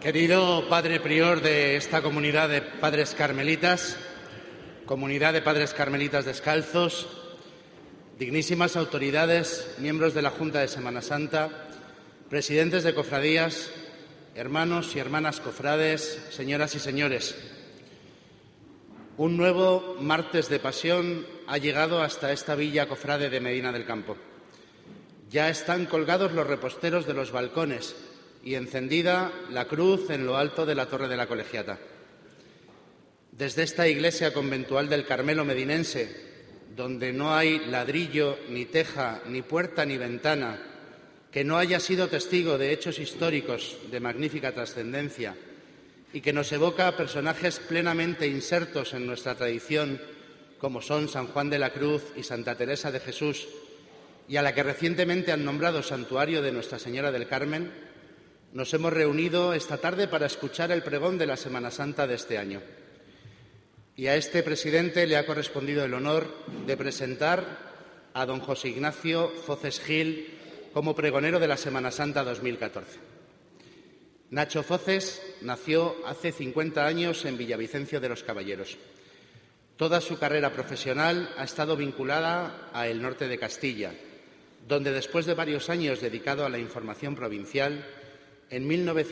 Querido Padre Prior de esta comunidad de Padres Carmelitas, comunidad de Padres Carmelitas descalzos, dignísimas autoridades, miembros de la Junta de Semana Santa, presidentes de cofradías, hermanos y hermanas cofrades, señoras y señores. Un nuevo martes de pasión ha llegado hasta esta villa cofrade de Medina del Campo. Ya están colgados los reposteros de los balcones y encendida la cruz en lo alto de la Torre de la Colegiata. Desde esta iglesia conventual del Carmelo medinense, donde no hay ladrillo, ni teja, ni puerta, ni ventana, que no haya sido testigo de hechos históricos de magnífica trascendencia y que nos evoca a personajes plenamente insertos en nuestra tradición, como son San Juan de la Cruz y Santa Teresa de Jesús, y a la que recientemente han nombrado santuario de Nuestra Señora del Carmen, nos hemos reunido esta tarde para escuchar el pregón de la Semana Santa de este año. Y a este presidente le ha correspondido el honor de presentar a don José Ignacio Foces Gil como pregonero de la Semana Santa 2014. Nacho Foces nació hace 50 años en Villavicencio de los Caballeros. Toda su carrera profesional ha estado vinculada a el norte de Castilla, donde después de varios años dedicado a la información provincial, en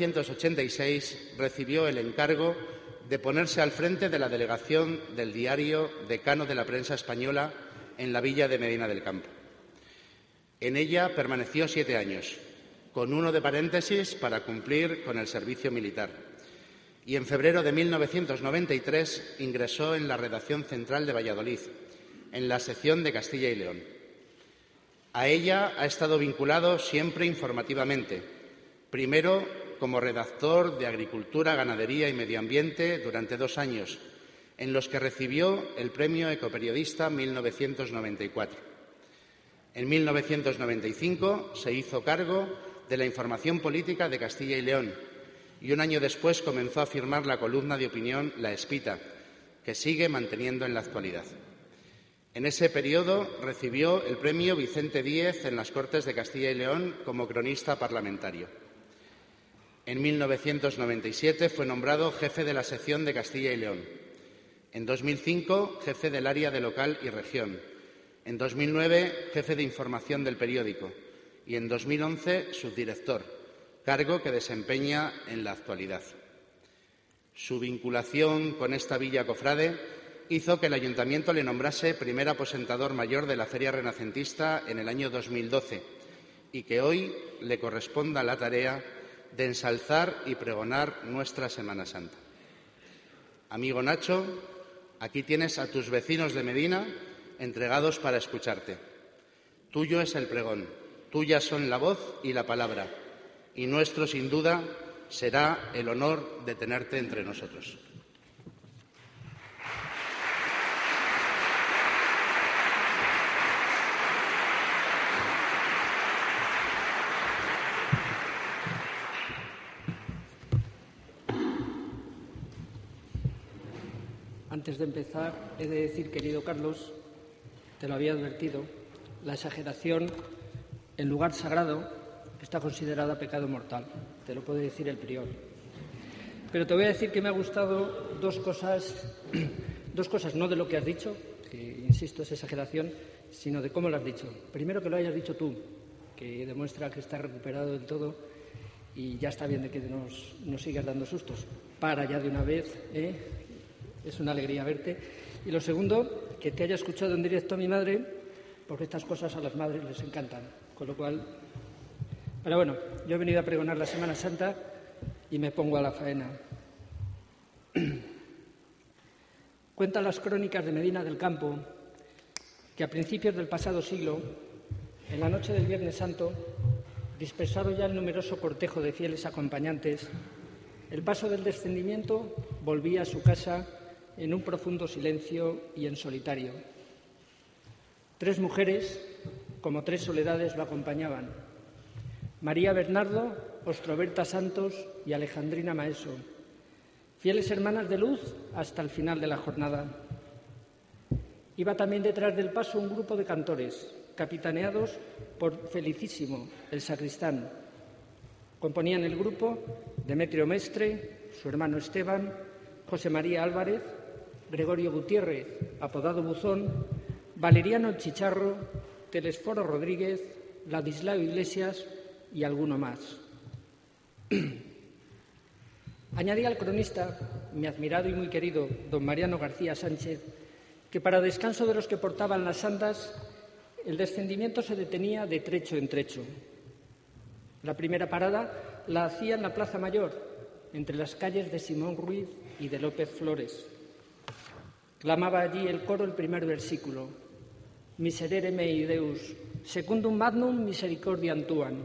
1986 recibió el encargo de ponerse al frente de la delegación del diario Decano de la Prensa Española en la villa de Medina del Campo. En ella permaneció 7 años, con uno de paréntesis para cumplir con el servicio militar. Y en febrero de 1993 ingresó en la redacción central de Valladolid, en la sección de Castilla y León. A ella ha estado vinculado siempre informativamente, primero como redactor de Agricultura, Ganadería y Medio Ambiente durante 2 años, en los que recibió el Premio Ecoperiodista 1994. En 1995 se hizo cargo de la información política de Castilla y León y un año después comenzó a firmar la columna de opinión La Espita, que sigue manteniendo en la actualidad. En ese periodo recibió el Premio Vicente Díez en las Cortes de Castilla y León como cronista parlamentario. En 1997 fue nombrado jefe de la sección de Castilla y León. En 2005, jefe del área de local y región. En 2009, jefe de información del periódico. Y en 2011, subdirector, cargo que desempeña en la actualidad. Su vinculación con esta villa cofrade hizo que el Ayuntamiento le nombrase primer aposentador mayor de la Feria Renacentista en el año 2012 y que hoy le corresponda la tarea de ensalzar y pregonar nuestra Semana Santa. Amigo Nacho, aquí tienes a tus vecinos de Medina entregados para escucharte. Tuyo es el pregón, tuyas son la voz y la palabra, y nuestro, sin duda, será el honor de tenerte entre nosotros. Antes de empezar, he de decir, querido Carlos, te lo había advertido, la exageración en lugar sagrado está considerada pecado mortal. Te lo puede decir el prior. Pero te voy a decir que me ha gustado dos cosas no de lo que has dicho, que, insisto, es exageración, sino de cómo lo has dicho. Primero, que lo hayas dicho tú, que demuestra que estás recuperado del todo y ya está bien de que nos sigas dando sustos. Para ya de una vez, Es una alegría verte. Y lo segundo, que te haya escuchado en directo a mi madre, porque estas cosas a las madres les encantan. Con lo cual... Pero bueno, yo he venido a pregonar la Semana Santa y me pongo a la faena. Cuentan las crónicas de Medina del Campo que a principios del pasado siglo, en la noche del Viernes Santo, dispersado ya el numeroso cortejo de fieles acompañantes, el paso del descendimiento volvía a su casa en un profundo silencio y en solitario. 3 mujeres, como 3 soledades, lo acompañaban. María Bernardo, Ostroberta Santos y Alejandrina Maeso, fieles hermanas de luz hasta el final de la jornada. Iba también detrás del paso un grupo de cantores, capitaneados por Felicísimo, el sacristán. Componían el grupo Demetrio Mestre, su hermano Esteban, José María Álvarez, Gregorio Gutiérrez, apodado Buzón, Valeriano Chicharro, Telesforo Rodríguez, Ladislao Iglesias y alguno más. Añadía al cronista, mi admirado y muy querido don Mariano García Sánchez, que para descanso de los que portaban las andas, el descendimiento se detenía de trecho en trecho. La primera parada la hacía en la Plaza Mayor, entre las calles de Simón Ruiz y de López Flores. Clamaba allí el coro el primer versículo: Miserere mei Deus, secundum magnum misericordiam tuam.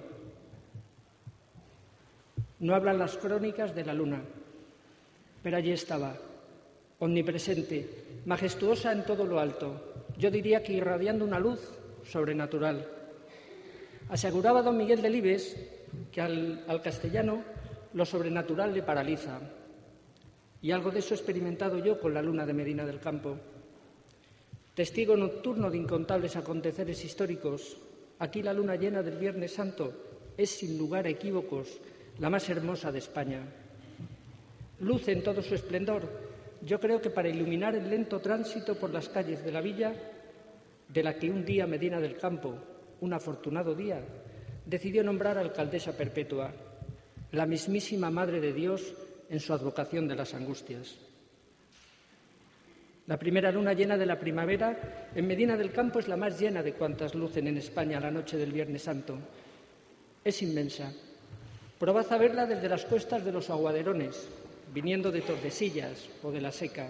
No hablan las crónicas de la luna, pero allí estaba, omnipresente, majestuosa en todo lo alto, yo diría que irradiando una luz sobrenatural. Aseguraba don Miguel Delibes que al castellano lo sobrenatural le paraliza, y algo de eso he experimentado yo con la luna de Medina del Campo. Testigo nocturno de incontables aconteceres históricos, aquí la luna llena del Viernes Santo es, sin lugar a equívocos, la más hermosa de España. Luce en todo su esplendor, yo creo que para iluminar el lento tránsito por las calles de la villa, de la que un día Medina del Campo, un afortunado día, decidió nombrar alcaldesa perpetua, la mismísima Madre de Dios en su advocación de las angustias. La primera luna llena de la primavera en Medina del Campo es la más llena de cuantas lucen en España la noche del Viernes Santo. Es inmensa. Probad a verla desde las cuestas de los Aguaderones, viniendo de Tordesillas o de la Seca.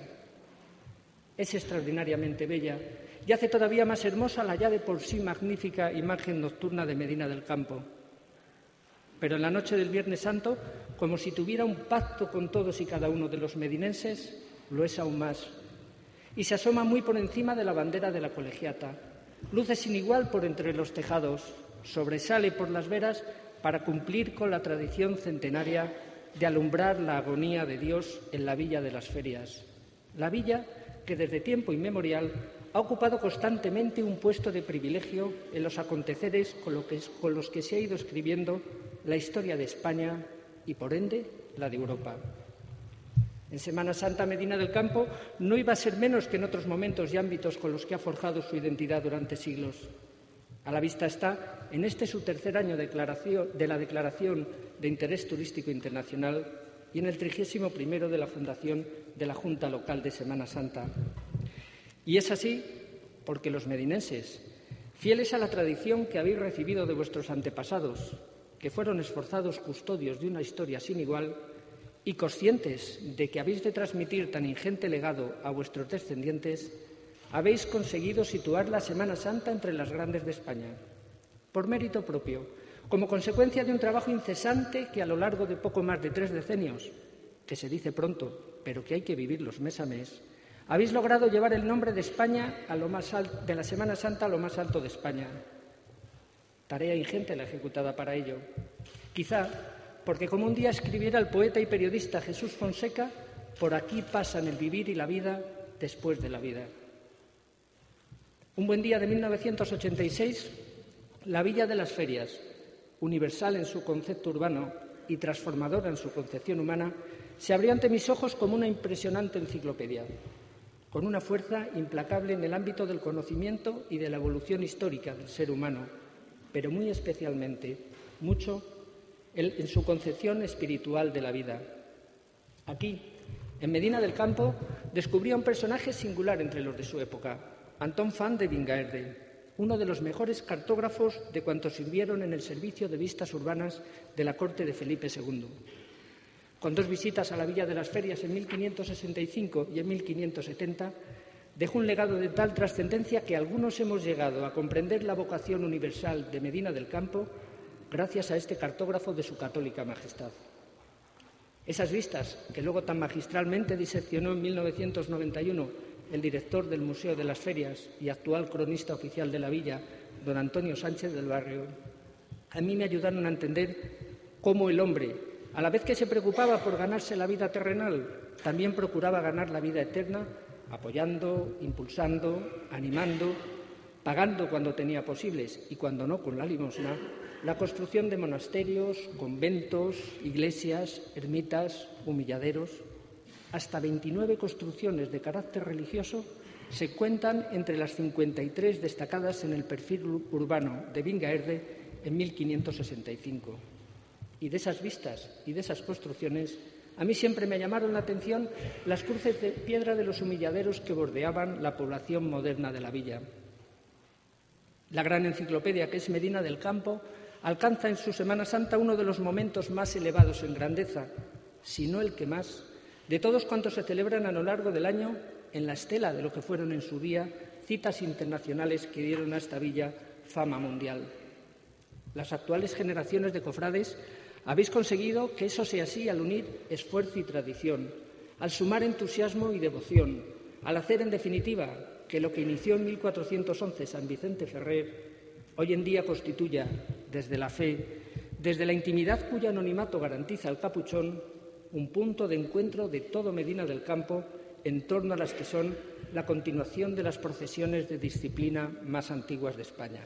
Es extraordinariamente bella y hace todavía más hermosa la ya de por sí magnífica imagen nocturna de Medina del Campo. Pero en la noche del Viernes Santo, como si tuviera un pacto con todos y cada uno de los medinenses, lo es aún más. Y se asoma muy por encima de la bandera de la colegiata. Luce sin igual por entre los tejados, sobresale por las veras para cumplir con la tradición centenaria de alumbrar la agonía de Dios en la Villa de las Ferias. La villa que desde tiempo inmemorial ha ocupado constantemente un puesto de privilegio en los aconteceres con los que se ha ido escribiendo la historia de España y, por ende, la de Europa. En Semana Santa, Medina del Campo no iba a ser menos que en otros momentos y ámbitos con los que ha forjado su identidad durante siglos. A la vista está, en este su tercer año de la Declaración de Interés Turístico Internacional y en el 31º de la fundación de la Junta Local de Semana Santa. Y es así porque los medinenses, fieles a la tradición que habéis recibido de vuestros antepasados, que fueron esforzados custodios de una historia sin igual, y conscientes de que habéis de transmitir tan ingente legado a vuestros descendientes, habéis conseguido situar la Semana Santa entre las grandes de España, por mérito propio, como consecuencia de un trabajo incesante que a lo largo de poco más de 3 decenios, que se dice pronto, pero que hay que vivirlos mes a mes, habéis logrado llevar el nombre de España de la Semana Santa a lo más alto de España. Tarea ingente la ejecutada para ello. Quizá porque, como un día escribiera el poeta y periodista Jesús Fonseca, por aquí pasan el vivir y la vida después de la vida. Un buen día de 1986, la Villa de las Ferias, universal en su concepto urbano y transformadora en su concepción humana, se abrió ante mis ojos como una impresionante enciclopedia, con una fuerza implacable en el ámbito del conocimiento y de la evolución histórica del ser humano, pero muy especialmente, mucho en su concepción espiritual de la vida. Aquí, en Medina del Campo, descubrí a un personaje singular entre los de su época, Antón Font de Vingaerde, uno de los mejores cartógrafos de cuantos sirvieron en el servicio de vistas urbanas de la corte de Felipe II. Con 2 visitas a la Villa de las Ferias en 1565 y en 1570, dejó un legado de tal trascendencia que algunos hemos llegado a comprender la vocación universal de Medina del Campo gracias a este cartógrafo de su católica majestad. Esas vistas, que luego tan magistralmente diseccionó en 1991 el director del Museo de las Ferias y actual cronista oficial de la villa, don Antonio Sánchez del Barrio, a mí me ayudaron a entender cómo el hombre, a la vez que se preocupaba por ganarse la vida terrenal, también procuraba ganar la vida eterna, apoyando, impulsando, animando, pagando cuando tenía posibles y cuando no con la limosna, la construcción de monasterios, conventos, iglesias, ermitas, humilladeros. Hasta 29 construcciones de carácter religioso se cuentan entre las 53 destacadas en el perfil urbano de Vingaerde en 1565. Y de esas vistas y de esas construcciones, a mí siempre me llamaron la atención las cruces de piedra de los humilladeros que bordeaban la población moderna de la villa. La gran enciclopedia que es Medina del Campo alcanza en su Semana Santa uno de los momentos más elevados en grandeza, si no el que más, de todos cuantos se celebran a lo largo del año en la estela de lo que fueron en su día citas internacionales que dieron a esta villa fama mundial. Las actuales generaciones de cofrades habéis conseguido que eso sea así al unir esfuerzo y tradición, al sumar entusiasmo y devoción, al hacer, en definitiva, que lo que inició en 1411 San Vicente Ferrer hoy en día constituya, desde la fe, desde la intimidad cuyo anonimato garantiza el capuchón, un punto de encuentro de todo Medina del Campo en torno a las que son la continuación de las procesiones de disciplina más antiguas de España.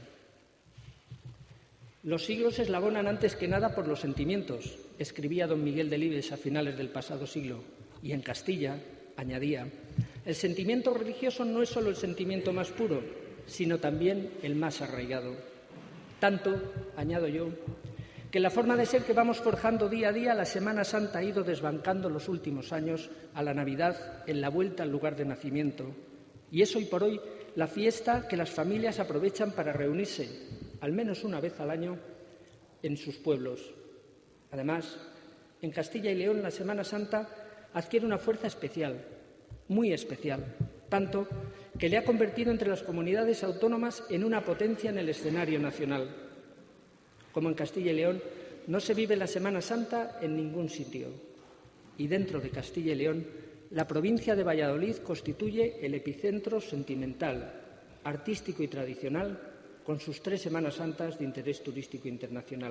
Los siglos se eslabonan antes que nada por los sentimientos, escribía don Miguel Delibes a finales del pasado siglo, y en Castilla añadía: el sentimiento religioso no es solo el sentimiento más puro, sino también el más arraigado. Tanto, añado yo, que la forma de ser que vamos forjando día a día, la Semana Santa ha ido desbancando los últimos años a la Navidad en la vuelta al lugar de nacimiento. Y es hoy por hoy la fiesta que las familias aprovechan para reunirse, al menos una vez al año, en sus pueblos. Además, en Castilla y León la Semana Santa adquiere una fuerza especial, muy especial, tanto que le ha convertido entre las comunidades autónomas en una potencia en el escenario nacional. Como en Castilla y León, no se vive la Semana Santa en ningún sitio. Y dentro de Castilla y León, la provincia de Valladolid constituye el epicentro sentimental, artístico y tradicional, con sus 3 Semanas Santas de interés turístico internacional.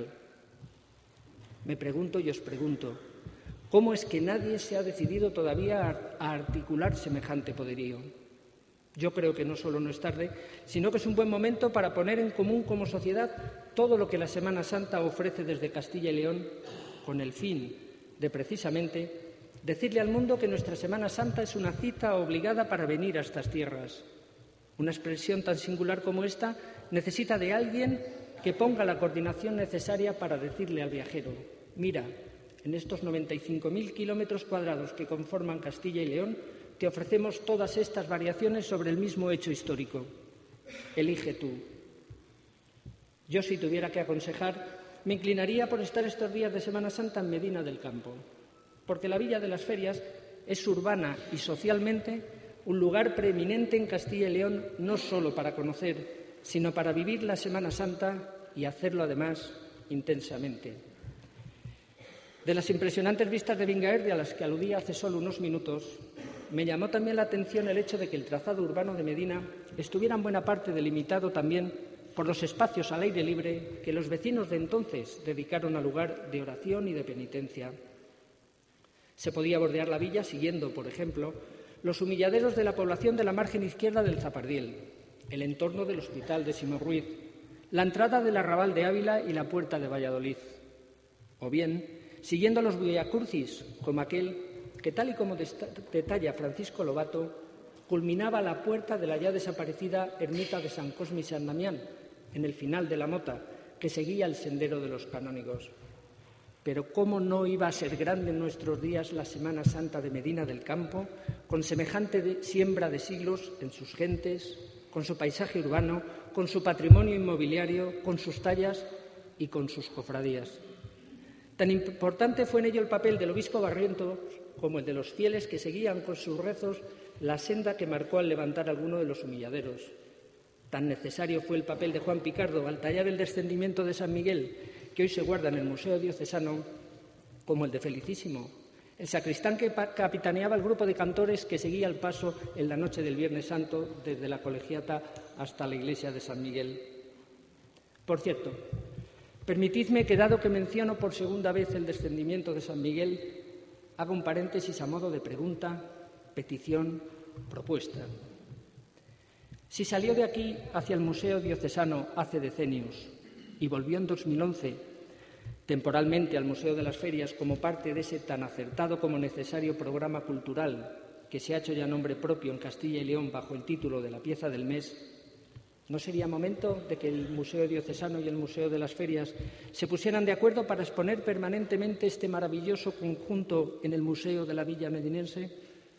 Me pregunto y os pregunto, ¿cómo es que nadie se ha decidido todavía a articular semejante poderío? Yo creo que no solo no es tarde, sino que es un buen momento para poner en común como sociedad todo lo que la Semana Santa ofrece desde Castilla y León, con el fin de, precisamente, decirle al mundo que nuestra Semana Santa es una cita obligada para venir a estas tierras. Una expresión tan singular como esta necesita de alguien que ponga la coordinación necesaria para decirle al viajero: mira, en estos 95.000 kilómetros cuadrados que conforman Castilla y León, te ofrecemos todas estas variaciones sobre el mismo hecho histórico. Elige tú. Yo, si tuviera que aconsejar, me inclinaría por estar estos días de Semana Santa en Medina del Campo, porque la Villa de las Ferias es urbana y socialmente un lugar preeminente en Castilla y León, no solo para conocer, sino para vivir la Semana Santa y hacerlo, además, intensamente. De las impresionantes vistas de Vingaerde, a las que aludía hace solo unos minutos, me llamó también la atención el hecho de que el trazado urbano de Medina estuviera en buena parte delimitado también por los espacios al aire libre que los vecinos de entonces dedicaron al lugar de oración y de penitencia. Se podía bordear la villa siguiendo, por ejemplo, los humilladeros de la población de la margen izquierda del Zapardiel, el entorno del Hospital de Simón Ruiz, la entrada del Arrabal de Ávila y la Puerta de Valladolid. O bien, siguiendo los Viacrucis, como aquel que, tal y como detalla Francisco Lobato, culminaba la puerta de la ya desaparecida ermita de San Cosme y San Damián, en el final de la Mota, que seguía el sendero de los canónigos. Pero ¿cómo no iba a ser grande en nuestros días la Semana Santa de Medina del Campo, con semejante siembra de siglos en sus gentes, con su paisaje urbano, con su patrimonio inmobiliario, con sus tallas y con sus cofradías? Tan importante fue en ello el papel del obispo Barrientos como el de los fieles que seguían con sus rezos la senda que marcó al levantar alguno de los humilladeros. Tan necesario fue el papel de Juan Picardo al tallar el descendimiento de San Miguel, que hoy se guarda en el Museo Diocesano, como el de Felicísimo, el sacristán que capitaneaba el grupo de cantores que seguía el paso en la noche del Viernes Santo desde la colegiata hasta la iglesia de San Miguel. Por cierto, permitidme que, dado que menciono por segunda vez el descendimiento de San Miguel, haga un paréntesis a modo de pregunta, petición, propuesta. Si salió de aquí hacia el Museo Diocesano hace decenios, y volvió en 2011 temporalmente al Museo de las Ferias como parte de ese tan acertado como necesario programa cultural que se ha hecho ya nombre propio en Castilla y León bajo el título de La pieza del mes, ¿no sería momento de que el Museo Diocesano y el Museo de las Ferias se pusieran de acuerdo para exponer permanentemente este maravilloso conjunto en el Museo de la Villa Medinense?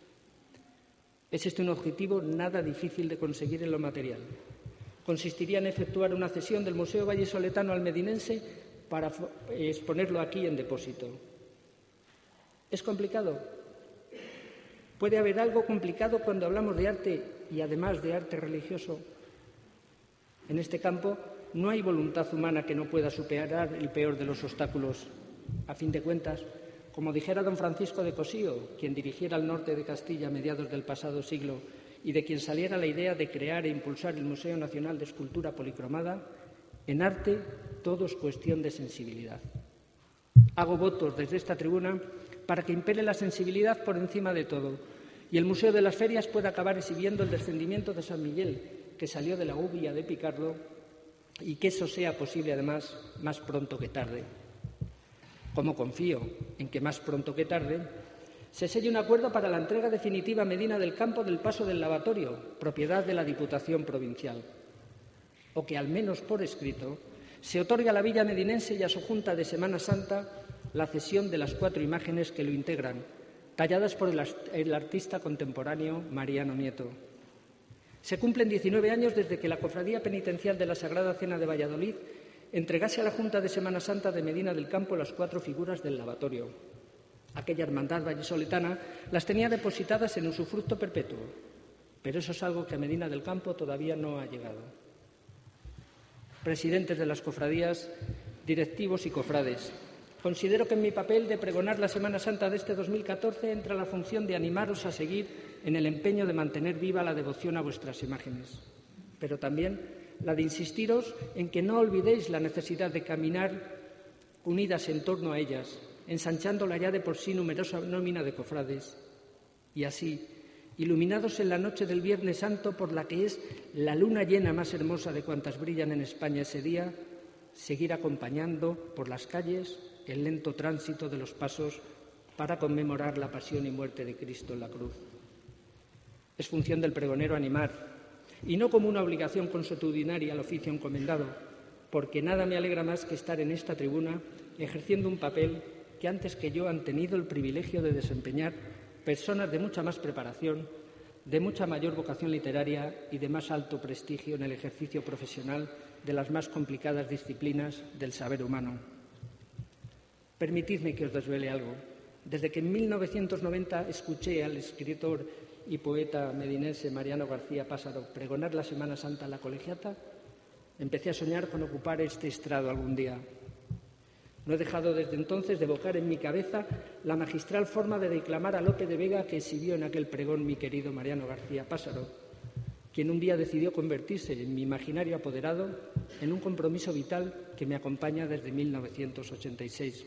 Es este un objetivo nada difícil de conseguir en lo material. Consistiría en efectuar una cesión del Museo Vallisoletano al Medinense para exponerlo aquí en depósito. ¿Es complicado? ¿Puede haber algo complicado cuando hablamos de arte y además de arte religioso? En este campo no hay voluntad humana que no pueda superar el peor de los obstáculos. A fin de cuentas, como dijera don Francisco de Cosío, quien dirigiera el norte de Castilla a mediados del pasado siglo y de quien saliera la idea de crear e impulsar el Museo Nacional de Escultura Policromada, en arte todo es cuestión de sensibilidad. Hago votos desde esta tribuna para que impere la sensibilidad por encima de todo y el Museo de las Ferias pueda acabar exhibiendo el descendimiento de San Miguel, que salió de la uvilla de Picardo, y que eso sea posible, además, más pronto que tarde. Como confío en que más pronto que tarde se selle un acuerdo para la entrega definitiva a Medina del Campo del Paso del Lavatorio, propiedad de la Diputación Provincial, o que, al menos por escrito, se otorgue a la Villa Medinense y a su Junta de Semana Santa la cesión de las 4 imágenes que lo integran, talladas por el artista contemporáneo Mariano Nieto. Se cumplen 19 años desde que la Cofradía Penitencial de la Sagrada Cena de Valladolid entregase a la Junta de Semana Santa de Medina del Campo las 4 figuras del lavatorio. Aquella hermandad vallisoletana las tenía depositadas en usufructo perpetuo, pero eso es algo que a Medina del Campo todavía no ha llegado. Presidentes de las cofradías, directivos y cofrades, considero que en mi papel de pregonar la Semana Santa de este 2014 entra la función de animaros a seguir en el empeño de mantener viva la devoción a vuestras imágenes, pero también la de insistiros en que no olvidéis la necesidad de caminar unidas en torno a ellas, ensanchando la ya de por sí numerosa nómina de cofrades, y así, iluminados en la noche del Viernes Santo por la que es la luna llena más hermosa de cuantas brillan en España ese día, seguir acompañando por las calles el lento tránsito de los pasos para conmemorar la pasión y muerte de Cristo en la cruz. Es función del pregonero animar, y no como una obligación consuetudinaria al oficio encomendado, porque nada me alegra más que estar en esta tribuna ejerciendo un papel que antes que yo han tenido el privilegio de desempeñar personas de mucha más preparación, de mucha mayor vocación literaria y de más alto prestigio en el ejercicio profesional de las más complicadas disciplinas del saber humano. Permitidme que os desvele algo. Desde que en 1990 escuché al escritor y poeta medinense Mariano García Pásaro pregonar la Semana Santa en la Colegiata, empecé a soñar con ocupar este estrado algún día. No he dejado desde entonces de evocar en mi cabeza la magistral forma de declamar a Lope de Vega que exhibió en aquel pregón mi querido Mariano García Pásaro, quien un día decidió convertirse en mi imaginario apoderado en un compromiso vital que me acompaña desde 1986.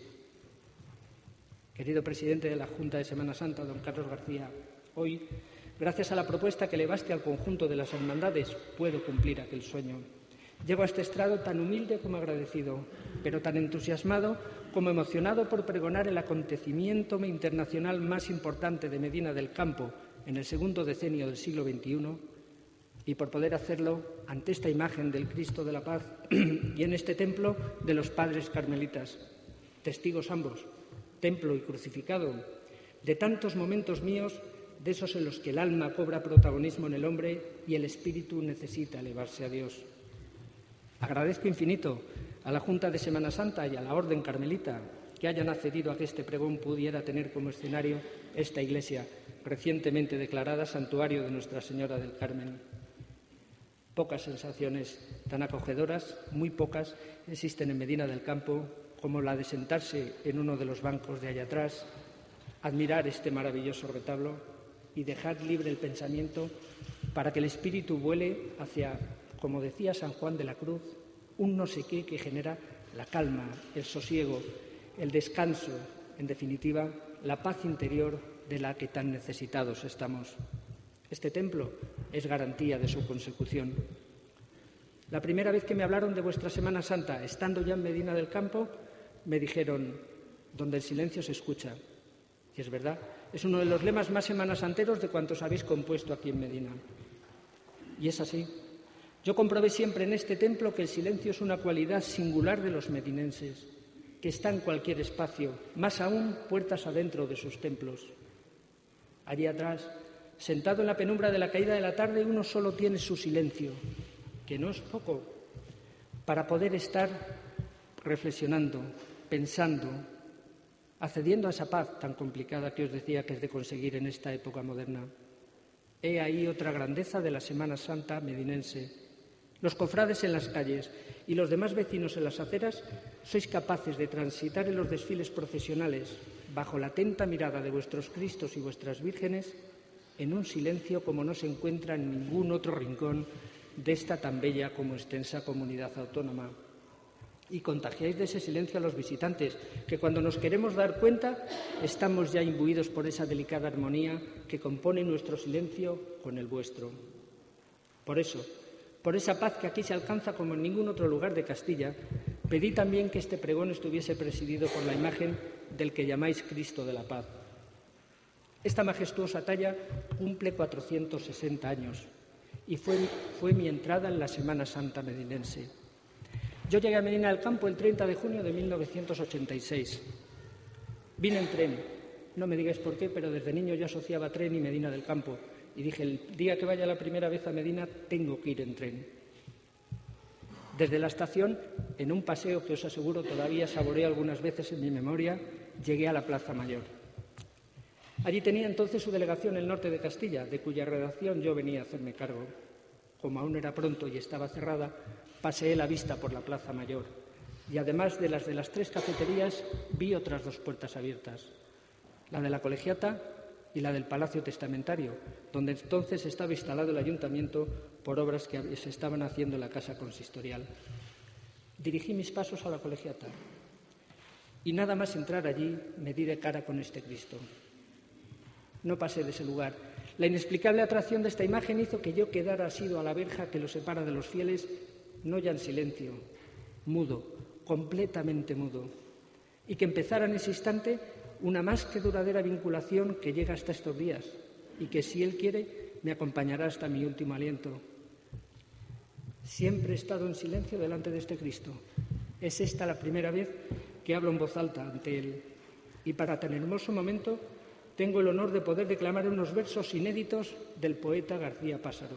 Querido presidente de la Junta de Semana Santa, don Carlos García, hoy, gracias a la propuesta que elevaste al conjunto de las hermandades, puedo cumplir aquel sueño. Llego a este estrado tan humilde como agradecido, pero tan entusiasmado como emocionado por pregonar el acontecimiento internacional más importante de Medina del Campo en el segundo decenio del siglo XXI y por poder hacerlo ante esta imagen del Cristo de la Paz y en este templo de los Padres Carmelitas, testigos ambos, templo y crucificado, de tantos momentos míos, de esos en los que el alma cobra protagonismo en el hombre y el espíritu necesita elevarse a Dios. Agradezco infinito a la Junta de Semana Santa y a la Orden Carmelita que hayan accedido a que este pregón pudiera tener como escenario esta iglesia, recientemente declarada Santuario de Nuestra Señora del Carmen. Pocas sensaciones tan acogedoras, muy pocas, existen en Medina del Campo como la de sentarse en uno de los bancos de allá atrás, admirar este maravilloso retablo y dejar libre el pensamiento para que el espíritu vuele hacia, como decía San Juan de la Cruz, un no sé qué que genera la calma, el sosiego, el descanso, en definitiva, la paz interior de la que tan necesitados estamos. Este templo es garantía de su consecución. La primera vez que me hablaron de vuestra Semana Santa, estando ya en Medina del Campo, me dijeron, donde el silencio se escucha. Y es verdad, es uno de los lemas más semanasanteros de cuantos habéis compuesto aquí en Medina. Y es así. Yo comprobé siempre en este templo que el silencio es una cualidad singular de los medinenses, que está en cualquier espacio, más aún puertas adentro de sus templos. Allí atrás, sentado en la penumbra de la caída de la tarde, uno solo tiene su silencio, que no es poco, para poder estar reflexionando, pensando, accediendo a esa paz tan complicada que os decía que es de conseguir en esta época moderna. He ahí otra grandeza de la Semana Santa medinense. Los cofrades en las calles y los demás vecinos en las aceras sois capaces de transitar en los desfiles procesionales, bajo la atenta mirada de vuestros Cristos y vuestras vírgenes, en un silencio como no se encuentra en ningún otro rincón de esta tan bella como extensa comunidad autónoma. Y contagiáis de ese silencio a los visitantes, que cuando nos queremos dar cuenta estamos ya imbuidos por esa delicada armonía que compone nuestro silencio con el vuestro. Por eso, por esa paz que aquí se alcanza como en ningún otro lugar de Castilla, pedí también que este pregón estuviese presidido por la imagen del que llamáis Cristo de la Paz. Esta majestuosa talla cumple 460 años y fue mi entrada en la Semana Santa medinense. Yo llegué a Medina del Campo el 30 de junio de 1986. Vine en tren. No me digáis por qué, pero desde niño yo asociaba tren y Medina del Campo. Y dije, el día que vaya la primera vez a Medina, tengo que ir en tren. Desde la estación, en un paseo que os aseguro todavía saboreo algunas veces en mi memoria, llegué a la Plaza Mayor. Allí tenía entonces su delegación el norte de Castilla, de cuya redacción yo venía a hacerme cargo. Como aún era pronto y estaba cerrada, paseé la vista por la Plaza Mayor y además de las 3 cafeterías vi otras 2 puertas abiertas, la de la Colegiata y la del Palacio Testamentario, donde entonces estaba instalado el ayuntamiento por obras que se estaban haciendo en la casa consistorial. Dirigí mis pasos a la Colegiata y nada más entrar allí me di de cara con este Cristo. No pasé de ese lugar. La inexplicable atracción de esta imagen hizo que yo quedara asido a la verja que lo separa de los fieles, no ya en silencio, mudo, completamente mudo, y que empezara en ese instante una más que duradera vinculación que llega hasta estos días y que, si Él quiere, me acompañará hasta mi último aliento. Siempre he estado en silencio delante de este Cristo. Es esta la primera vez que hablo en voz alta ante Él. Y para tan hermoso momento tengo el honor de poder declamar unos versos inéditos del poeta García Pásaro.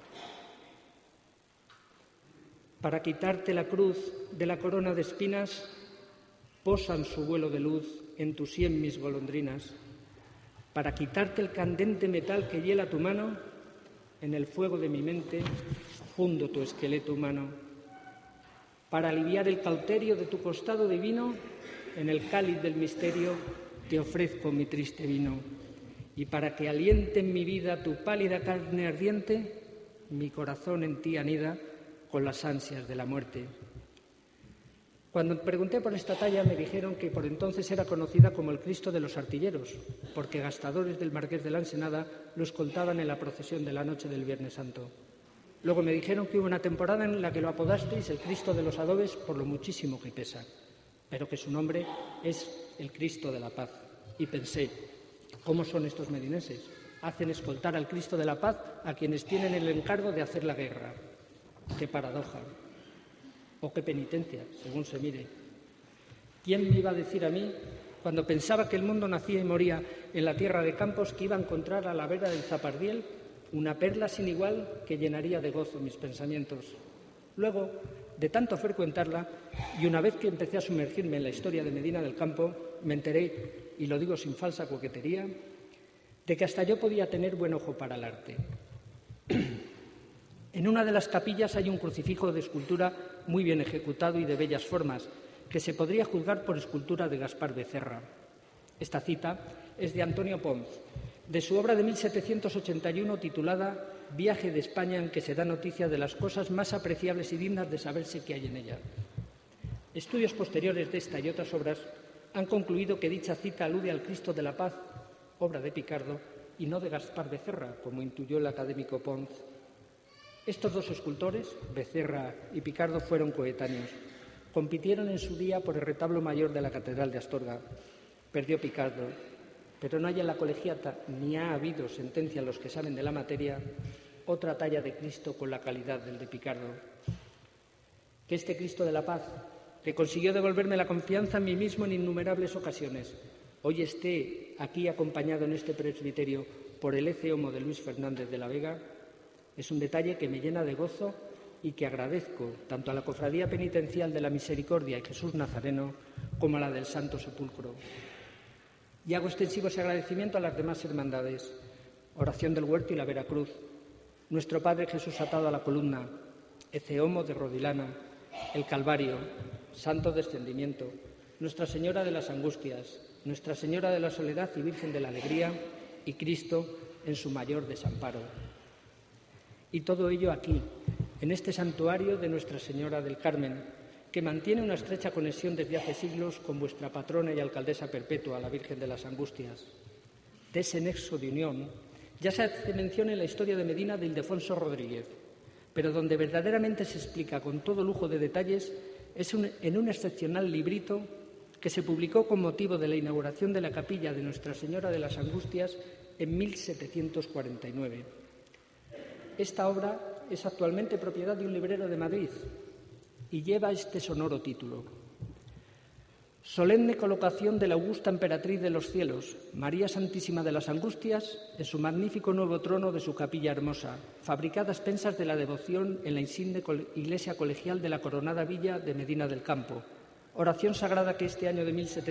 Para quitarte la cruz de la corona de espinas, posan su vuelo de luz en tu sien mis golondrinas. Para quitarte el candente metal que hiela tu mano, en el fuego de mi mente fundo tu esqueleto humano. Para aliviar el cauterio de tu costado divino, en el cáliz del misterio te ofrezco mi triste vino. Y para que aliente en mi vida tu pálida carne ardiente, mi corazón en ti anida con las ansias de la muerte. Cuando pregunté por esta talla me dijeron que por entonces era conocida como el Cristo de los Artilleros, porque gastadores del Marqués de la Ensenada los contaban en la procesión de la noche del Viernes Santo. Luego me dijeron que hubo una temporada en la que lo apodasteis el Cristo de los Adobes por lo muchísimo que pesa, pero que su nombre es el Cristo de la Paz. Y pensé, ¿cómo son estos medinenses? Hacen escoltar al Cristo de la Paz a quienes tienen el encargo de hacer la guerra. ¡Qué paradoja! O qué penitencia, según se mire. ¿Quién me iba a decir a mí, cuando pensaba que el mundo nacía y moría en la tierra de Campos, que iba a encontrar a la vera del Zapardiel una perla sin igual que llenaría de gozo mis pensamientos? Luego, de tanto frecuentarla, y una vez que empecé a sumergirme en la historia de Medina del Campo, me enteré, y lo digo sin falsa coquetería, de que hasta yo podía tener buen ojo para el arte. En una de las capillas hay un crucifijo de escultura muy bien ejecutado y de bellas formas, que se podría juzgar por escultura de Gaspar Becerra. Esta cita es de Antonio Pons, de su obra de 1781 titulada Viaje de España, en que se da noticia de las cosas más apreciables y dignas de saberse que hay en ella. Estudios posteriores de esta y otras obras han concluido que dicha cita alude al Cristo de la Paz, obra de Picardo, y no de Gaspar Becerra, como intuyó el académico Pons. Estos dos escultores, Becerra y Picardo, fueron coetáneos. Compitieron en su día por el retablo mayor de la Catedral de Astorga. Perdió Picardo, pero no hay en la colegiata, ni ha habido, sentencian los que saben de la materia, otra talla de Cristo con la calidad del de Picardo. Que este Cristo de la paz, que consiguió devolverme la confianza en mí mismo en innumerables ocasiones, hoy esté aquí acompañado en este presbiterio por el Ece Homo de Luis Fernández de la Vega, es un detalle que me llena de gozo y que agradezco tanto a la Cofradía Penitencial de la Misericordia y Jesús Nazareno como a la del Santo Sepulcro. Y hago extensivo ese agradecimiento a las demás hermandades, Oración del Huerto y la Veracruz, Nuestro Padre Jesús atado a la columna, Ece Homo de Rodilana, el Calvario, Santo Descendimiento, Nuestra Señora de las Angustias, Nuestra Señora de la Soledad y Virgen de la Alegría y Cristo en su mayor desamparo. Y todo ello aquí, en este santuario de Nuestra Señora del Carmen, que mantiene una estrecha conexión desde hace siglos con vuestra patrona y alcaldesa perpetua, la Virgen de las Angustias. De ese nexo de unión ya se hace mención en la historia de Medina de Ildefonso Rodríguez, pero donde verdaderamente se explica con todo lujo de detalles es en un excepcional librito que se publicó con motivo de la inauguración de la capilla de Nuestra Señora de las Angustias en 1749. Esta obra es actualmente propiedad de un librero de Madrid y lleva este sonoro título: Solemne colocación de la augusta emperatriz de los cielos, María Santísima de las Angustias, en su magnífico nuevo trono de su capilla hermosa, fabricada a expensas de la devoción en la insigne iglesia colegial de la coronada villa de Medina del Campo. Oración sagrada que este año de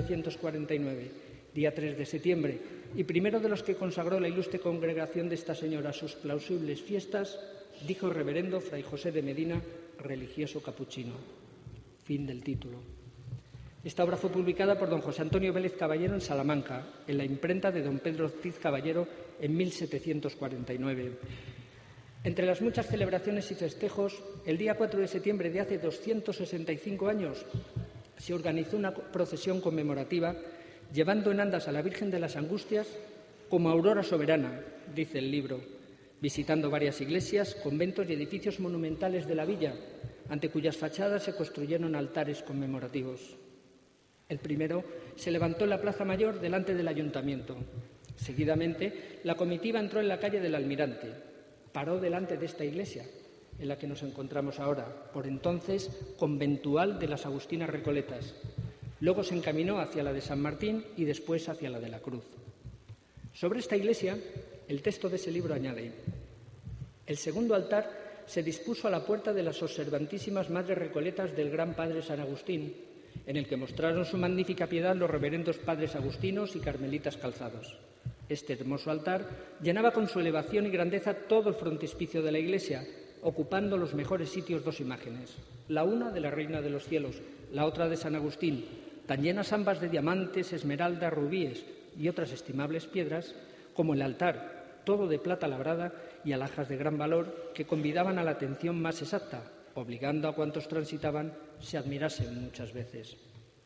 1749, día 3 de septiembre, y primero de los que consagró la ilustre congregación de esta señora sus plausibles fiestas, dijo el reverendo Fray José de Medina, religioso capuchino. Fin del título. Esta obra fue publicada por don José Antonio Vélez Caballero en Salamanca, en la imprenta de don Pedro Ortiz Caballero en 1749. Entre las muchas celebraciones y festejos, el día 4 de septiembre de hace 265 años se organizó una procesión conmemorativa llevando en andas a la Virgen de las Angustias como aurora soberana, dice el libro, visitando varias iglesias, conventos y edificios monumentales de la villa, ante cuyas fachadas se construyeron altares conmemorativos. El primero se levantó en la Plaza Mayor delante del Ayuntamiento. Seguidamente, la comitiva entró en la calle del Almirante. Paró delante de esta iglesia, en la que nos encontramos ahora, por entonces conventual de las Agustinas Recoletas. Luego se encaminó hacia la de San Martín y después hacia la de la Cruz. Sobre esta iglesia, el texto de ese libro añade: el segundo altar se dispuso a la puerta de las observantísimas Madres Recoletas del Gran Padre San Agustín, en el que mostraron su magnífica piedad los reverendos padres agustinos y carmelitas calzados. Este hermoso altar llenaba con su elevación y grandeza todo el frontispicio de la iglesia, ocupando los mejores sitios dos imágenes, la una de la Reina de los Cielos, la otra de San Agustín, tan llenas ambas de diamantes, esmeraldas, rubíes y otras estimables piedras, como el altar, todo de plata labrada y alhajas de gran valor que convidaban a la atención más exacta, obligando a cuantos transitaban se admirasen muchas veces.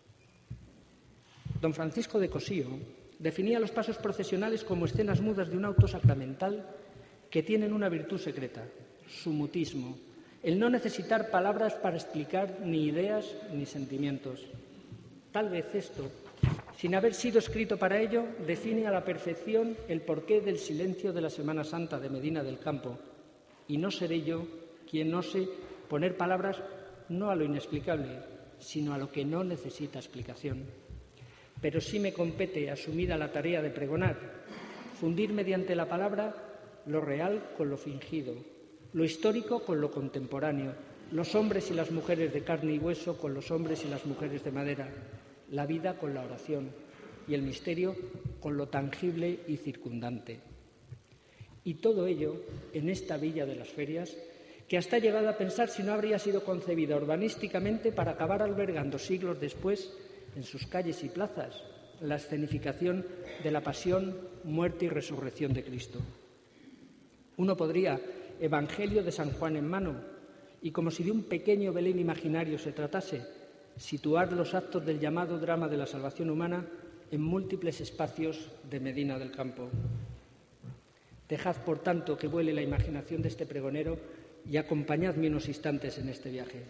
Don Francisco de Cosío definía los pasos procesionales como escenas mudas de un auto sacramental que tienen una virtud secreta, su mutismo, el no necesitar palabras para explicar ni ideas ni sentimientos. Tal vez esto, sin haber sido escrito para ello, define a la perfección el porqué del silencio de la Semana Santa de Medina del Campo. Y no seré yo quien ose poner palabras no a lo inexplicable, sino a lo que no necesita explicación. Pero sí me compete, asumida la tarea de pregonar, fundir mediante la palabra lo real con lo fingido, lo histórico con lo contemporáneo, los hombres y las mujeres de carne y hueso con los hombres y las mujeres de madera, la vida con la oración y el misterio con lo tangible y circundante. Y todo ello en esta villa de las ferias, que hasta he llegado a pensar si no habría sido concebida urbanísticamente para acabar albergando siglos después, en sus calles y plazas, la escenificación de la pasión, muerte y resurrección de Cristo. Uno podría, Evangelio de San Juan en mano, y como si de un pequeño Belén imaginario se tratase, situar los actos del llamado drama de la salvación humana en múltiples espacios de Medina del Campo. Dejad, por tanto, que vuele la imaginación de este pregonero y acompañadme unos instantes en este viaje.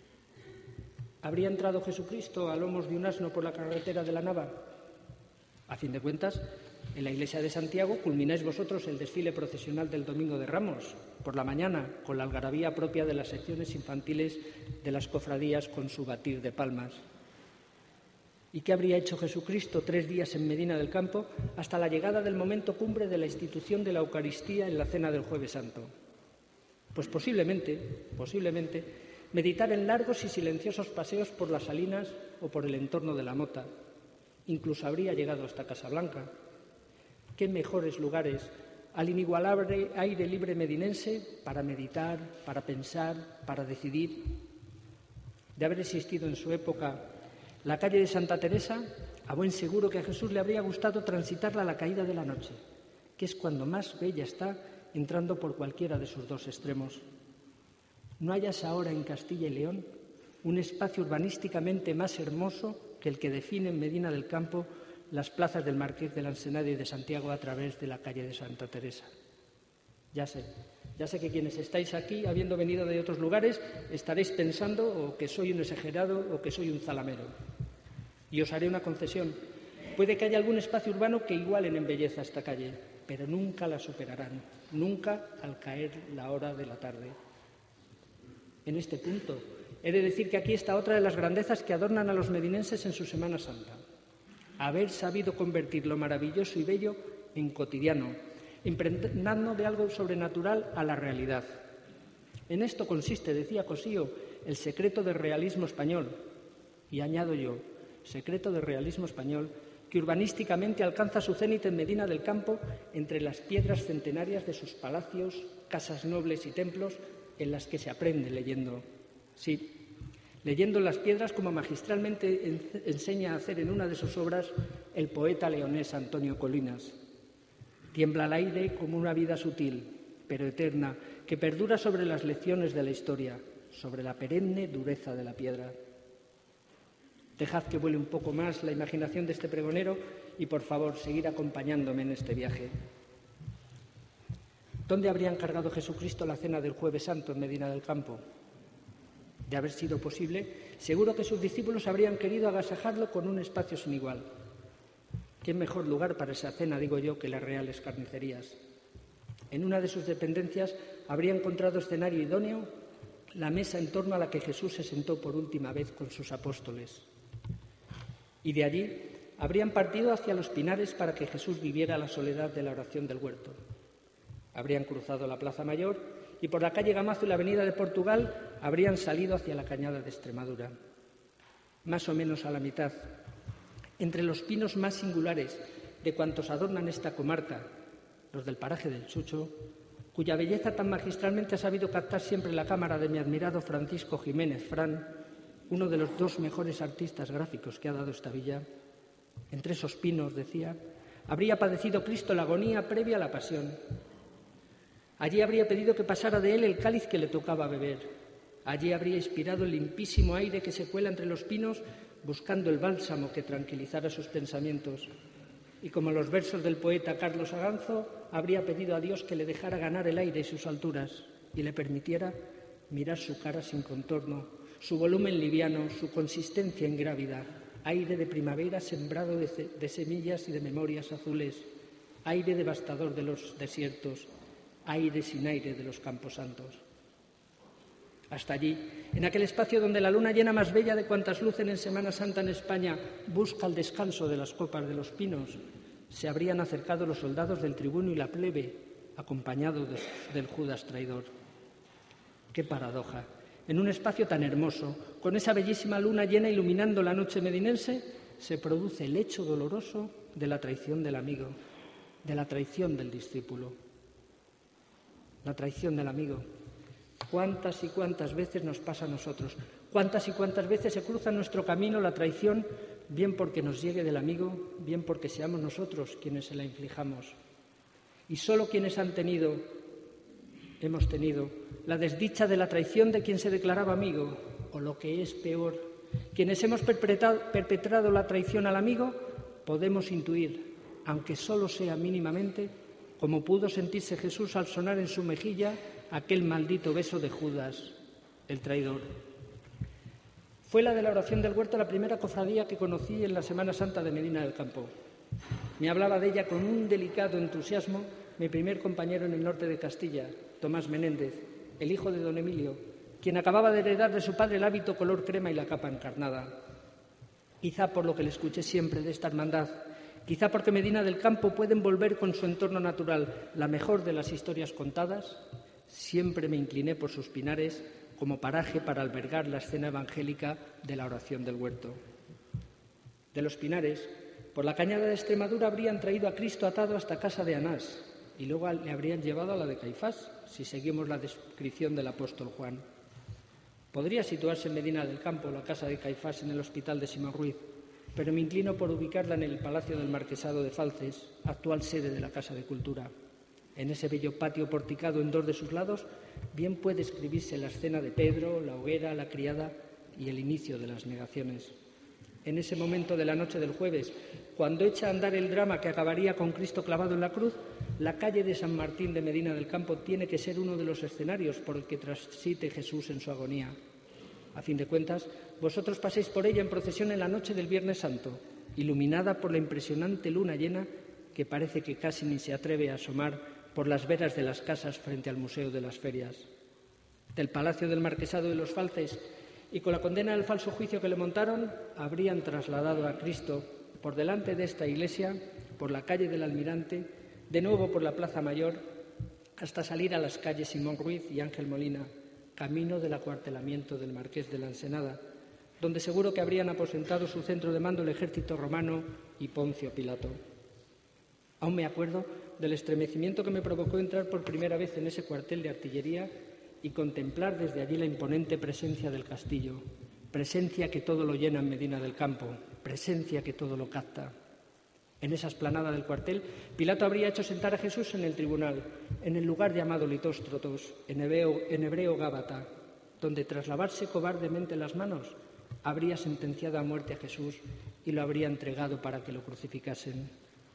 ¿Habría entrado Jesucristo a lomos de un asno por la carretera de la Nava? A fin de cuentas, en la iglesia de Santiago culmináis vosotros el desfile procesional del Domingo de Ramos, por la mañana, con la algarabía propia de las secciones infantiles de las cofradías con su batir de palmas. ¿Y qué habría hecho Jesucristo 3 días en Medina del Campo hasta la llegada del momento cumbre de la institución de la Eucaristía en la cena del Jueves Santo? Pues posiblemente, meditar en largos y silenciosos paseos por las salinas o por el entorno de la Mota. Incluso habría llegado hasta Casablanca. ¿Qué mejores lugares al inigualable aire libre medinense para meditar, para pensar, para decidir? De haber existido en su época la calle de Santa Teresa, a buen seguro que a Jesús le habría gustado transitarla a la caída de la noche, que es cuando más bella está entrando por cualquiera de sus dos extremos. ¿No hayas ahora en Castilla y León un espacio urbanísticamente más hermoso que el que define en Medina del Campo las plazas del Marqués de la Ensenada y de Santiago a través de la calle de Santa Teresa? Ya sé que quienes estáis aquí, habiendo venido de otros lugares, estaréis pensando o que soy un exagerado o que soy un zalamero. Y os haré una concesión. Puede que haya algún espacio urbano que igualen en belleza esta calle, pero nunca la superarán, nunca al caer la hora de la tarde. En este punto, he de decir que aquí está otra de las grandezas que adornan a los medinenses en su Semana Santa. Haber sabido convertir lo maravilloso y bello en cotidiano, impregnando de algo sobrenatural a la realidad. En esto consiste, decía Cossío, el secreto del realismo español. Y añado yo, secreto del realismo español, que urbanísticamente alcanza su cénit en Medina del Campo entre las piedras centenarias de sus palacios, casas nobles y templos en las que se aprende leyendo. Sí, leyendo las piedras como magistralmente enseña a hacer en una de sus obras el poeta leonés Antonio Colinas. Tiembla al aire como una vida sutil, pero eterna, que perdura sobre las lecciones de la historia, sobre la perenne dureza de la piedra. Dejad que vuele un poco más la imaginación de este pregonero y, por favor, seguid acompañándome en este viaje. ¿Dónde habría encargado Jesucristo la cena del Jueves Santo en Medina del Campo? De haber sido posible, seguro que sus discípulos habrían querido agasajarlo con un espacio sin igual. ¿Qué mejor lugar para esa cena, digo yo, que las reales carnicerías? En una de sus dependencias habría encontrado escenario idóneo la mesa en torno a la que Jesús se sentó por última vez con sus apóstoles. Y de allí habrían partido hacia los Pinares para que Jesús viviera la soledad de la oración del huerto. Habrían cruzado la Plaza Mayor y por la calle Gamazo y la Avenida de Portugal habrían salido hacia la Cañada de Extremadura. Más o menos a la mitad, entre los pinos más singulares de cuantos adornan esta comarca, los del paraje del Chucho, cuya belleza tan magistralmente ha sabido captar siempre la cámara de mi admirado Francisco Jiménez Fran, uno de los 2 mejores artistas gráficos que ha dado esta villa. Entre esos pinos, decía, habría padecido Cristo la agonía previa a la pasión. Allí habría pedido que pasara de él el cáliz que le tocaba beber. Allí habría inspirado el limpísimo aire que se cuela entre los pinos buscando el bálsamo que tranquilizara sus pensamientos. Y como los versos del poeta Carlos Aganzo, habría pedido a Dios que le dejara ganar el aire y sus alturas y le permitiera mirar su cara sin contorno, su volumen liviano, su consistencia ingrávida, aire de primavera sembrado de semillas y de memorias azules, aire devastador de los desiertos, aire sin aire de los campos santos. Hasta allí, en aquel espacio donde la luna llena más bella de cuantas lucen en Semana Santa en España busca el descanso de las copas de los pinos, se habrían acercado los soldados del tribuno y la plebe, acompañados del Judas traidor. ¡Qué paradoja! En un espacio tan hermoso, con esa bellísima luna llena iluminando la noche medinense, se produce el hecho doloroso de la traición del amigo, de la traición del discípulo. La traición del amigo. ¿Cuántas y cuántas veces nos pasa a nosotros? ¿Cuántas y cuántas veces se cruza en nuestro camino la traición, bien porque nos llegue del amigo, bien porque seamos nosotros quienes se la inflijamos? Y solo quienes hemos tenido la desdicha de la traición de quien se declaraba amigo, o lo que es peor, quienes hemos perpetrado la traición al amigo, podemos intuir, aunque solo sea mínimamente, como pudo sentirse Jesús al sonar en su mejilla aquel maldito beso de Judas, el traidor. Fue la de la oración del huerto la primera cofradía que conocí en la Semana Santa de Medina del Campo. Me hablaba de ella con un delicado entusiasmo mi primer compañero en el norte de Castilla, Tomás Menéndez, el hijo de don Emilio, quien acababa de heredar de su padre el hábito color crema y la capa encarnada. Quizá por lo que le escuché siempre de esta hermandad, quizá porque Medina del Campo puede envolver con su entorno natural la mejor de las historias contadas, siempre me incliné por sus pinares como paraje para albergar la escena evangélica de la oración del huerto. De los pinares, por la cañada de Extremadura habrían traído a Cristo atado hasta casa de Anás y luego le habrían llevado a la de Caifás, si seguimos la descripción del apóstol Juan. Podría situarse en Medina del Campo la casa de Caifás en el hospital de Simón Ruiz, pero me inclino por ubicarla en el Palacio del Marquesado de Falces, actual sede de la Casa de Cultura. En ese bello patio porticado en dos de sus lados, bien puede escribirse la escena de Pedro, la hoguera, la criada y el inicio de las negaciones. En ese momento de la noche del jueves, cuando echa a andar el drama que acabaría con Cristo clavado en la cruz, la calle de San Martín de Medina del Campo tiene que ser uno de los escenarios por el que transite Jesús en su agonía. A fin de cuentas, vosotros paséis por ella en procesión en la noche del Viernes Santo, iluminada por la impresionante luna llena que parece que casi ni se atreve a asomar por las veras de las casas frente al Museo de las Ferias. Del Palacio del Marquesado de los Falces y con la condena del falso juicio que le montaron, habrían trasladado a Cristo por delante de esta iglesia, por la calle del Almirante, de nuevo por la Plaza Mayor, hasta salir a las calles Simón Ruiz y Ángel Molina, camino del acuartelamiento del Marqués de la Ensenada, donde seguro que habrían aposentado su centro de mando el ejército romano y Poncio Pilato. Aún me acuerdo del estremecimiento que me provocó entrar por primera vez en ese cuartel de artillería y contemplar desde allí la imponente presencia del castillo, presencia que todo lo llena en Medina del Campo, presencia que todo lo capta. En esa explanada del cuartel, Pilato habría hecho sentar a Jesús en el tribunal, en el lugar llamado Litóstrotos, en hebreo Gábata, donde tras lavarse cobardemente las manos, habría sentenciado a muerte a Jesús y lo habría entregado para que lo crucificasen.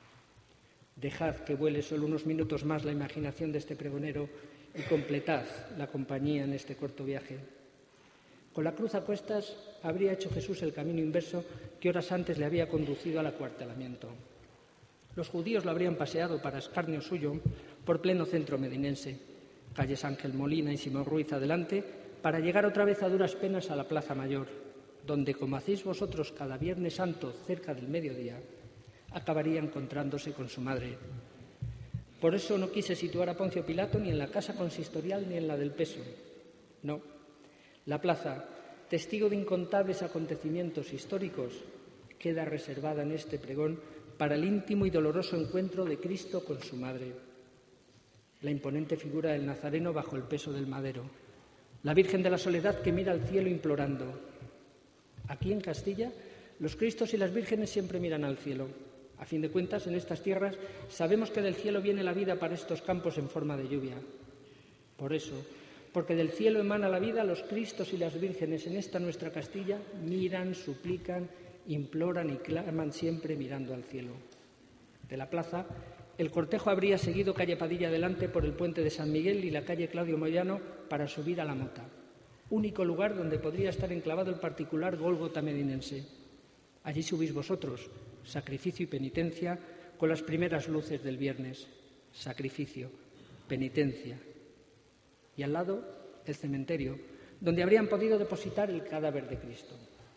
Dejad que vuele solo unos minutos más la imaginación de este pregonero y completad la compañía en este corto viaje. Con la cruz a cuestas habría hecho Jesús el camino inverso que horas antes le había conducido al acuartelamiento. Los judíos lo habrían paseado para escarnio suyo por pleno centro medinense, calles Ángel Molina y Simón Ruiz adelante, para llegar otra vez a duras penas a la Plaza Mayor, donde, como hacéis vosotros cada Viernes Santo cerca del mediodía, acabaría encontrándose con su madre. Por eso no quise situar a Poncio Pilato ni en la casa consistorial ni en la del peso. No. La plaza, testigo de incontables acontecimientos históricos, queda reservada en este pregón para el íntimo y doloroso encuentro de Cristo con su madre. La imponente figura del Nazareno bajo el peso del madero. La Virgen de la Soledad que mira al cielo implorando. Aquí en Castilla, los Cristos y las Vírgenes siempre miran al cielo. A fin de cuentas, en estas tierras sabemos que del cielo viene la vida para estos campos en forma de lluvia. Por eso, porque del cielo emana la vida, los Cristos y las Vírgenes en esta nuestra Castilla miran, suplican, imploran y claman siempre mirando al cielo. De la plaza, el cortejo habría seguido calle Padilla adelante por el puente de San Miguel y la calle Claudio Moyano para subir a la Mota, único lugar donde podría estar enclavado el particular Gólgota medinense. Allí subís vosotros, sacrificio y penitencia, con las primeras luces del viernes. Sacrificio, penitencia. Y al lado, el cementerio, donde habrían podido depositar el cadáver de Cristo.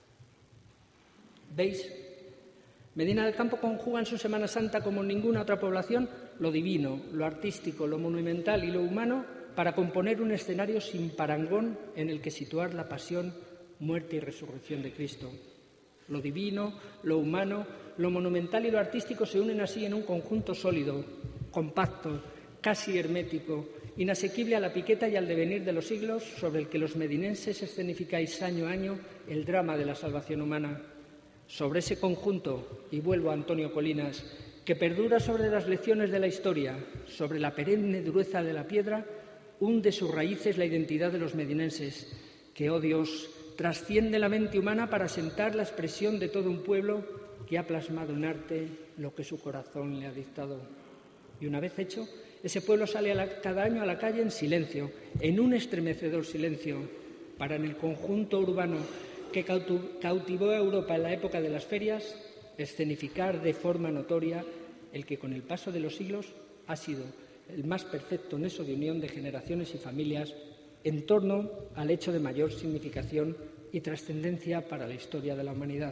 ¿Veis? Medina del Campo conjuga en su Semana Santa, como ninguna otra población, lo divino, lo artístico, lo monumental y lo humano para componer un escenario sin parangón en el que situar la pasión, muerte y resurrección de Cristo. Lo divino, lo humano, lo monumental y lo artístico se unen así en un conjunto sólido, compacto, casi hermético, inasequible a la piqueta y al devenir de los siglos, sobre el que los medinenses escenificáis año a año el drama de la salvación humana. Sobre ese conjunto, y vuelvo a Antonio Colinas, que perdura sobre las lecciones de la historia, sobre la perenne dureza de la piedra, hunde sus raíces la identidad de los medinenses, que, oh Dios, trasciende la mente humana para sentar la expresión de todo un pueblo que ha plasmado en arte lo que su corazón le ha dictado. Y una vez hecho, ese pueblo sale cada año a la calle en silencio, en un estremecedor silencio, para en el conjunto urbano que cautivó a Europa en la época de las ferias, escenificar de forma notoria el que con el paso de los siglos ha sido el más perfecto nexo de unión de generaciones y familias en torno al hecho de mayor significación y trascendencia para la historia de la humanidad.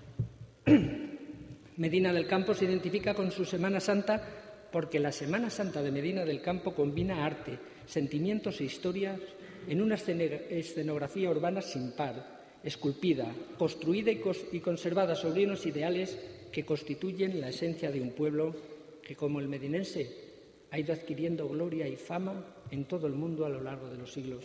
Medina del Campo se identifica con su Semana Santa porque la Semana Santa de Medina del Campo combina arte, sentimientos e historias en una escenografía urbana sin par, esculpida, construida y conservada sobre unos ideales que constituyen la esencia de un pueblo que, como el medinense, ha ido adquiriendo gloria y fama en todo el mundo a lo largo de los siglos.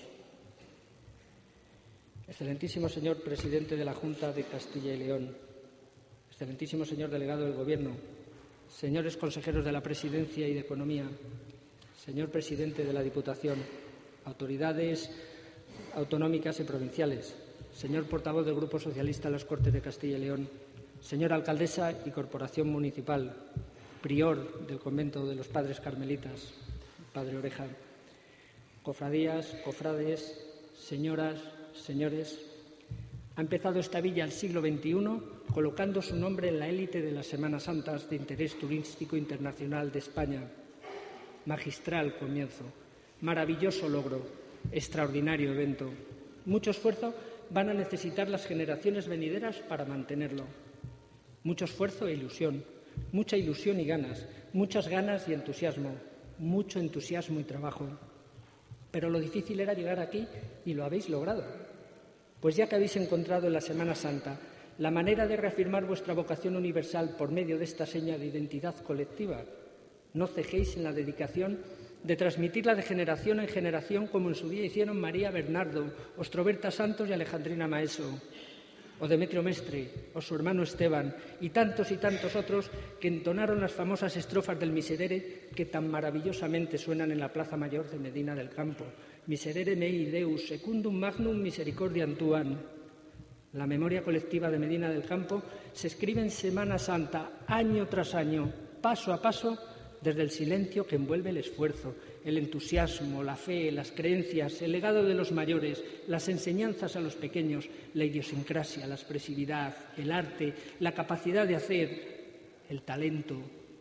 Excelentísimo señor presidente de la Junta de Castilla y León, excelentísimo señor delegado del Gobierno, señores consejeros de la Presidencia y de Economía, señor presidente de la Diputación, autoridades autonómicas y provinciales, señor portavoz del Grupo Socialista en las Cortes de Castilla y León, señora alcaldesa y corporación municipal, prior del convento de los Padres Carmelitas, Padre Oreja, cofradías, cofrades, señoras, señores, ha empezado esta villa el siglo XXI colocando su nombre en la élite de las Semanas Santas de interés turístico internacional de España. Magistral comienzo, maravilloso logro, extraordinario evento. Mucho esfuerzo van a necesitar las generaciones venideras para mantenerlo. Mucho esfuerzo e ilusión, mucha ilusión y ganas, muchas ganas y entusiasmo, mucho entusiasmo y trabajo. Pero lo difícil era llegar aquí y lo habéis logrado. Pues ya que habéis encontrado en la Semana Santa la manera de reafirmar vuestra vocación universal por medio de esta seña de identidad colectiva, no cejéis en la dedicación de transmitirla de generación en generación como en su día hicieron María Bernardo, Ostroberta Santos y Alejandrina Maeso, o Demetrio Mestre, o su hermano Esteban, y tantos otros que entonaron las famosas estrofas del Miserere que tan maravillosamente suenan en la Plaza Mayor de Medina del Campo. Miserere mei Deus, secundum magnum misericordiam tuam. La memoria colectiva de Medina del Campo se escribe en Semana Santa, año tras año, paso a paso, desde el silencio que envuelve el esfuerzo, el entusiasmo, la fe, las creencias, el legado de los mayores, las enseñanzas a los pequeños, la idiosincrasia, la expresividad, el arte, la capacidad de hacer, el talento.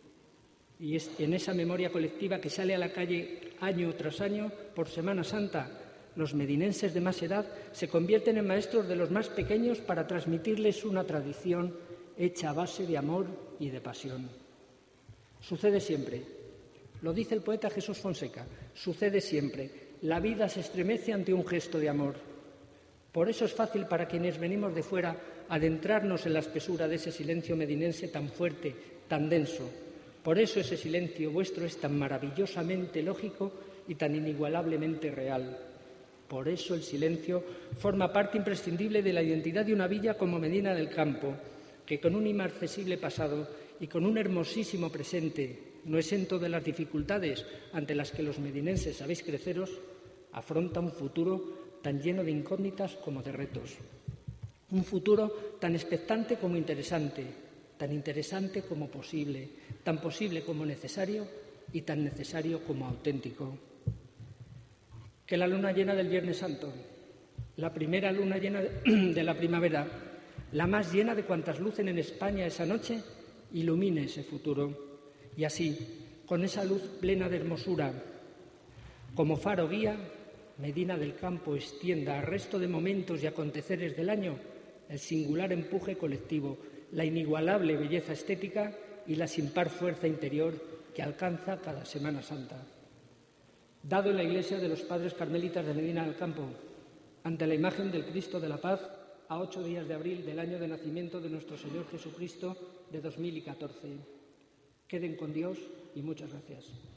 Y es en esa memoria colectiva que sale a la calle año tras año por Semana Santa. Los medinenses de más edad se convierten en maestros de los más pequeños para transmitirles una tradición hecha a base de amor y de pasión. Sucede siempre, lo dice el poeta Jesús Fonseca, sucede siempre, la vida se estremece ante un gesto de amor. Por eso es fácil para quienes venimos de fuera adentrarnos en la espesura de ese silencio medinense tan fuerte, tan denso. Por eso ese silencio vuestro es tan maravillosamente lógico y tan inigualablemente real. Por eso el silencio forma parte imprescindible de la identidad de una villa como Medina del Campo, que con un inaccesible pasado y con un hermosísimo presente, no exento de las dificultades ante las que los medinenses sabéis creceros, afronta un futuro tan lleno de incógnitas como de retos. Un futuro tan expectante como interesante, tan interesante como posible, tan posible como necesario y tan necesario como auténtico. Que la luna llena del Viernes Santo, la primera luna llena de la primavera, la más llena de cuantas lucen en España esa noche, ilumine ese futuro. Y así, con esa luz plena de hermosura, como faro guía, Medina del Campo extienda al resto de momentos y aconteceres del año el singular empuje colectivo, la inigualable belleza estética y la sin par fuerza interior que alcanza cada Semana Santa. Dado en la iglesia de los Padres Carmelitas de Medina del Campo, ante la imagen del Cristo de la Paz, a 8 días de abril del año de nacimiento de nuestro Señor Jesucristo de 2014. Queden con Dios y muchas gracias.